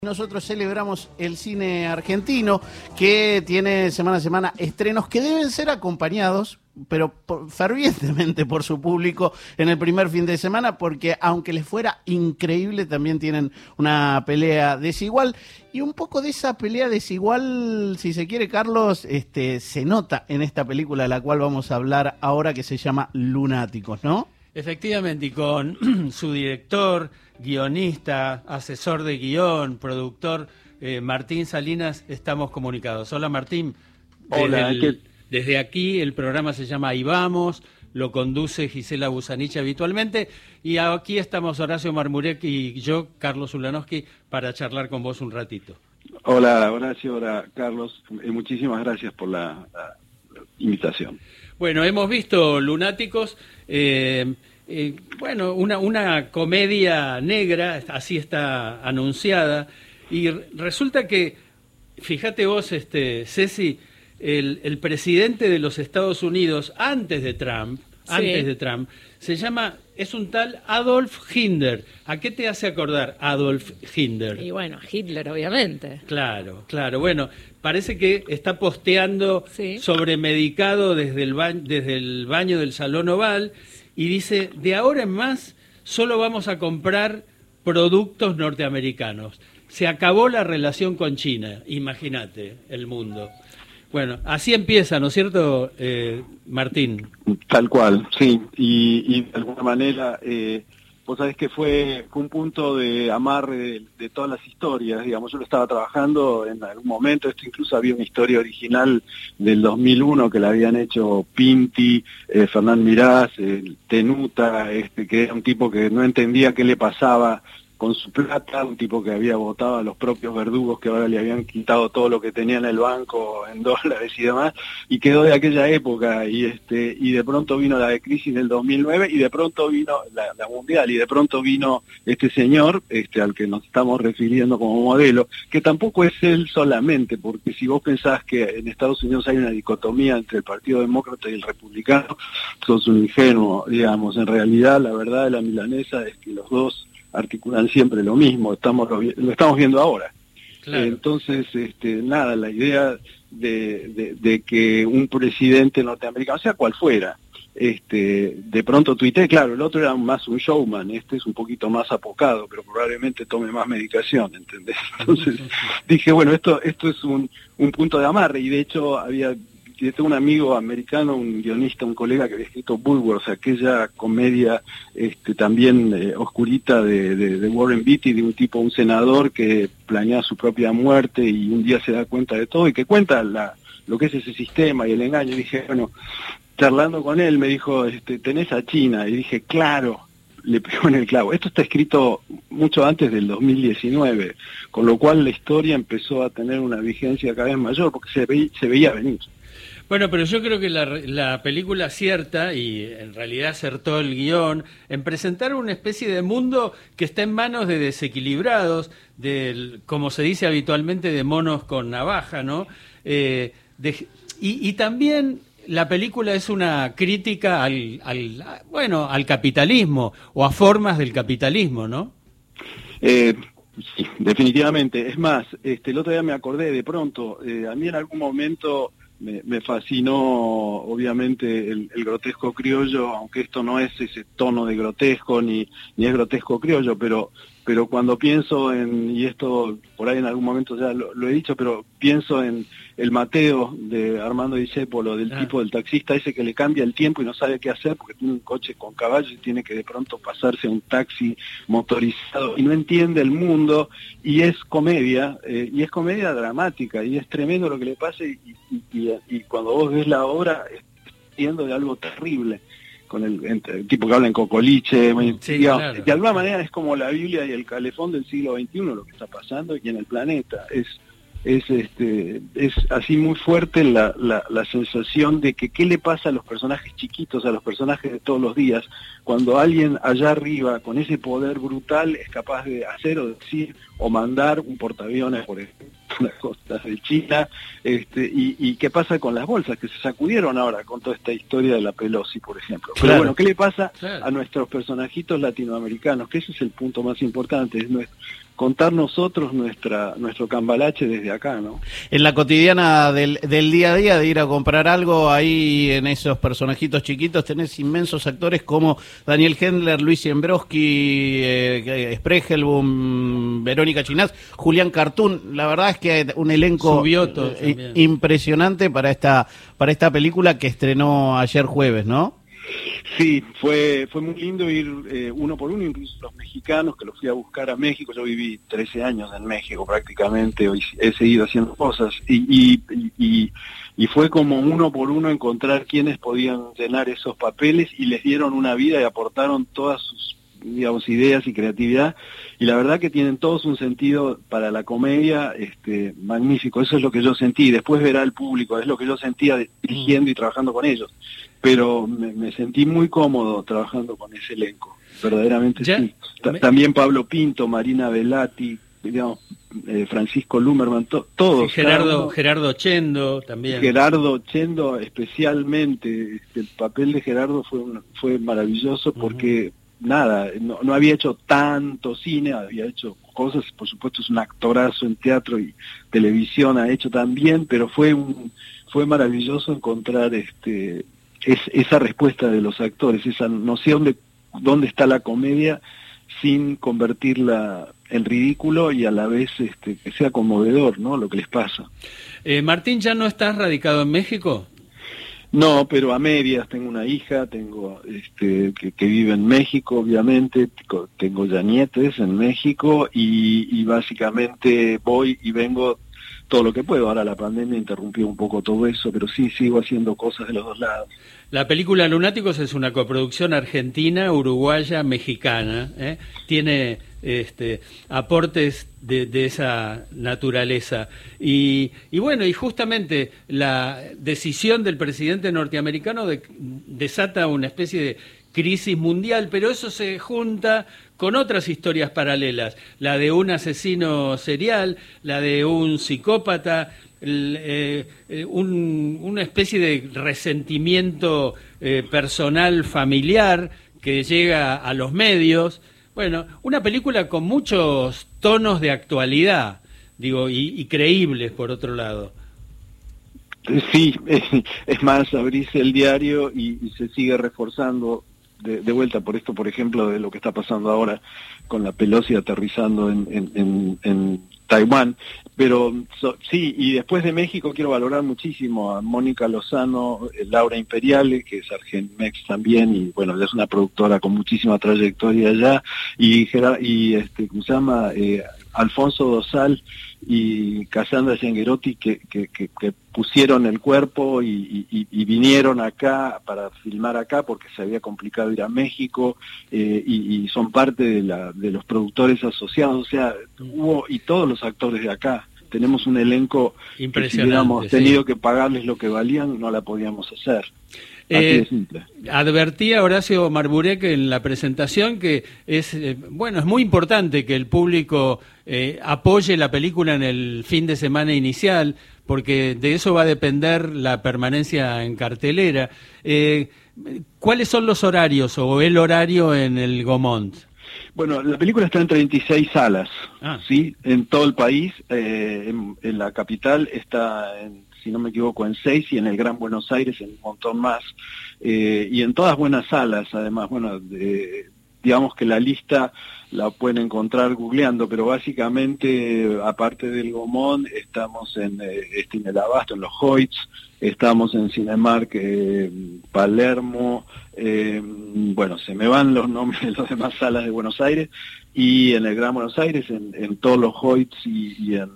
Nosotros celebramos el cine argentino que tiene semana a semana estrenos que deben ser acompañados, pero fervientemente por su público en el primer fin de semana, porque aunque les fuera increíble, también tienen una pelea desigual. Y un poco de esa pelea desigual, si se quiere, Carlos, se nota en esta película de la cual vamos a hablar ahora, que se llama Lunáticos, ¿no? Efectivamente, y con su director, guionista, asesor de guión, productor, Martín Salinas, estamos comunicados. Hola, Martín. Hola. Desde aquí el programa se llama Ahí Vamos, lo conduce Gisela Busanich habitualmente, y aquí estamos Horacio Marmurek y yo, Carlos Ulanowski, para charlar con vos un ratito. Hola, Horacio, hola, Carlos. Muchísimas gracias por la invitación. Bueno, hemos visto Lunáticos, bueno, una comedia negra, así está anunciada, y resulta que, fíjate vos, Ceci, el presidente de los Estados Unidos, antes de Trump, es un tal Adolf Hitler. ¿A qué te hace acordar Adolf Hitler? Y bueno, Hitler, obviamente. Claro. Bueno, parece que está posteando sobremedicado desde el baño del Salón Oval y dice, de ahora en más solo vamos a comprar productos norteamericanos. Se acabó la relación con China, imagínate el mundo. Bueno, así empieza, ¿no es cierto, Martín? Tal cual, sí, y de alguna manera, vos sabés que fue un punto de amarre de todas las historias, digamos. Yo lo estaba trabajando en algún momento, esto incluso había una historia original del 2001 que la habían hecho Pinti, Fernán Mirás, Tenuta, que era un tipo que no entendía qué le pasaba con su plata, un tipo que había votado a los propios verdugos que ahora le habían quitado todo lo que tenía en el banco en dólares y demás, y quedó de aquella época, y de pronto vino la crisis del 2009, y de pronto vino la mundial, y de pronto vino este señor, al que nos estamos refiriendo como modelo, que tampoco es él solamente, porque si vos pensás que en Estados Unidos hay una dicotomía entre el Partido Demócrata y el Republicano, sos un ingenuo, digamos. En realidad, la verdad de la milanesa es que los dos articulan siempre lo mismo, lo estamos viendo ahora. Claro. Entonces, nada, la idea de que un presidente norteamericano, sea cual fuera, de pronto tuitee, claro, el otro era más un showman, este es un poquito más apocado, pero probablemente tome más medicación, ¿entendés? Entonces dije, bueno, esto es un punto de amarre, y de hecho tengo un amigo americano, un guionista, un colega que había escrito Bulworth, aquella comedia también oscurita de Warren Beatty, de un senador que planea su propia muerte y un día se da cuenta de todo y que cuenta lo que es ese sistema y el engaño. Y dije, bueno, charlando con él me dijo, ¿tenés a China? Y dije, claro, le pegó en el clavo. Esto está escrito mucho antes del 2019, con lo cual la historia empezó a tener una vigencia cada vez mayor porque se veía venir. Bueno, pero yo creo que la película acierta, y en realidad acertó el guión, en presentar una especie de mundo que está en manos de desequilibrados, como se dice habitualmente, de monos con navaja, ¿no? Y también la película es una crítica al capitalismo, o a formas del capitalismo, ¿no? Sí, definitivamente. Es más, el otro día me acordé de pronto, a mí en algún momento me fascinó, obviamente, el grotesco criollo, aunque esto no es ese tono de grotesco, ni es grotesco criollo, pero cuando pienso y esto por ahí en algún momento ya lo he dicho, pero pienso en el Mateo de Armando Discépolo, del tipo del taxista ese que le cambia el tiempo y no sabe qué hacer porque tiene un coche con caballos y tiene que de pronto pasarse a un taxi motorizado y no entiende el mundo, y es comedia dramática, y es tremendo lo que le pasa, y cuando vos ves la obra, entiendo de algo terrible, con el tipo que habla en cocoliche, sí, digamos, claro. De alguna manera es como la Biblia y el calefón del siglo XXI lo que está pasando y en el planeta. Es así muy fuerte la sensación de que qué le pasa a los personajes chiquitos, a los personajes de todos los días, cuando alguien allá arriba con ese poder brutal es capaz de hacer o decir o mandar un portaaviones por las costas de China, y qué pasa con las bolsas que se sacudieron ahora con toda esta historia de la Pelosi, por ejemplo. Claro. Pero bueno, ¿qué le pasa a nuestros personajitos latinoamericanos? Que ese es el punto más importante, contar nosotros nuestro cambalache desde acá, ¿no? En la cotidiana del día a día, de ir a comprar algo, ahí en esos personajitos chiquitos tenés inmensos actores como Daniel Hendler, Luis Ziembrowski, Spregelboom, Verónica Chinás, Julián Cartoon. La verdad es que un elenco impresionante para esta película que estrenó ayer jueves, ¿no? Sí, fue muy lindo ir uno por uno, incluso los mexicanos, que los fui a buscar a México. Yo viví 13 años en México prácticamente, hoy he seguido haciendo cosas, y fue como uno por uno encontrar quienes podían llenar esos papeles, y les dieron una vida y aportaron todas sus, digamos, ideas y creatividad, y la verdad que tienen todos un sentido para la comedia magnífico. Eso es lo que yo sentí, después verá el público, es lo que yo sentía dirigiendo y trabajando con ellos, pero me sentí muy cómodo trabajando con ese elenco, verdaderamente. Sí. También Pablo Pinto, Marina Velati, digamos, Francisco Lumerman, todos. Gerardo Chendo también. Gerardo Chendo especialmente, el papel de Gerardo fue maravilloso porque nada, no había hecho tanto cine, había hecho cosas, por supuesto es un actorazo en teatro y televisión ha hecho también, pero fue maravilloso encontrar esa respuesta de los actores, esa noción de dónde está la comedia sin convertirla en ridículo y a la vez que sea conmovedor, ¿no? Lo que les pasa. Martín, ¿ya no estás radicado en México? No, pero a medias. Tengo una hija, tengo que vive en México, obviamente, tengo ya nietes en México y básicamente voy y vengo todo lo que puedo. Ahora la pandemia interrumpió un poco todo eso, pero sí, sigo haciendo cosas de los dos lados. La película Lunáticos es una coproducción argentina, uruguaya, mexicana, ¿eh? Tiene aportes de esa naturaleza. Y bueno, y justamente la decisión del presidente norteamericano desata una especie de crisis mundial, pero eso se junta con otras historias paralelas, la de un asesino serial, la de un psicópata, una especie de resentimiento personal familiar que llega a los medios. Bueno, una película con muchos tonos de actualidad, digo, y creíbles por otro lado. Sí, es más, abrís el diario y se sigue reforzando de vuelta por esto, por ejemplo, de lo que está pasando ahora con la Pelosi aterrizando en Taiwán. Pero sí, y después de México quiero valorar muchísimo a Mónica Lozano, Laura Imperiale, que es Argenmex también, y bueno, ella es una productora con muchísima trayectoria allá, y ¿cómo se llama? Alfonso Dosal y Cassandra Gianguerotti que pusieron el cuerpo y vinieron acá para filmar acá porque se había complicado ir a México, y son parte de los productores asociados, o sea, y todos los actores de acá. Tenemos un elenco que si hubiéramos tenido que pagarles lo que valían, no la podíamos hacer. Así de simple. Advertía Horacio Marburek en la presentación que es muy importante que el público apoye la película en el fin de semana inicial, porque de eso va a depender la permanencia en cartelera. ¿Cuáles son los horarios o el horario en el Gaumont? Bueno, la película está en 36 salas, ¿sí? En todo el país. En la capital está, si no me equivoco, en 6, y en el Gran Buenos Aires en un montón más. Y en todas buenas salas, además. Bueno, digamos que la lista la pueden encontrar googleando, pero básicamente, aparte del Gaumont, estamos en el Abasto, en los Hoyts, estamos en Cinemark Palermo, bueno, se me van los nombres de las demás salas de Buenos Aires, y en el Gran Buenos Aires, en todos los Hoyts y en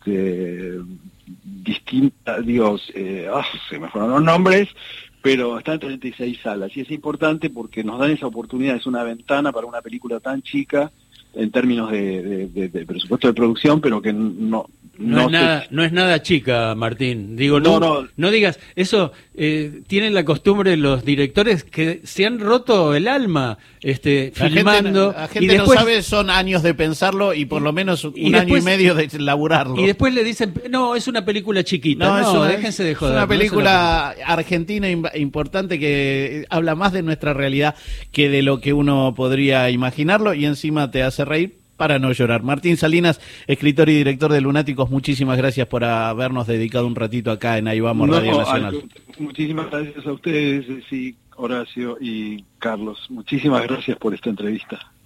distintas, se me fueron los nombres, pero está en 36 salas, y es importante porque nos dan esa oportunidad, es una ventana para una película tan chica en términos de presupuesto de producción, pero que no es nada chica, Martín. Digo, no digas eso. Tienen la costumbre los directores que se han roto el alma filmando. La gente y después, no sabe, son años de pensarlo y por lo menos un año y medio de laburarlo. Y después le dicen, no, es una película chiquita. Déjense de joder. Es una película argentina importante que habla más de nuestra realidad que de lo que uno podría imaginarlo, y encima te hace reír para no llorar. Martín Salinas, escritor y director de Lunáticos, muchísimas gracias por habernos dedicado un ratito acá en Ahí Vamos Radio Nacional. Muchísimas gracias a ustedes, sí, Horacio y Carlos. Muchísimas gracias por esta entrevista.